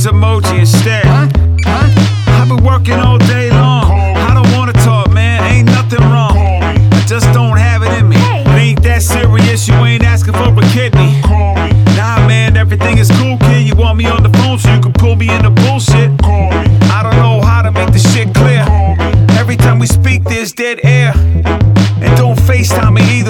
voice emoji instead. I've been working all day long. I don't wanna talk, man, ain't nothing wrong. I just don't have it in me. It ain't that serious, you ain't asking for a kidney. Nah, man, everything is cool, kid. You want me on the phone so you can pull me in the bullshit.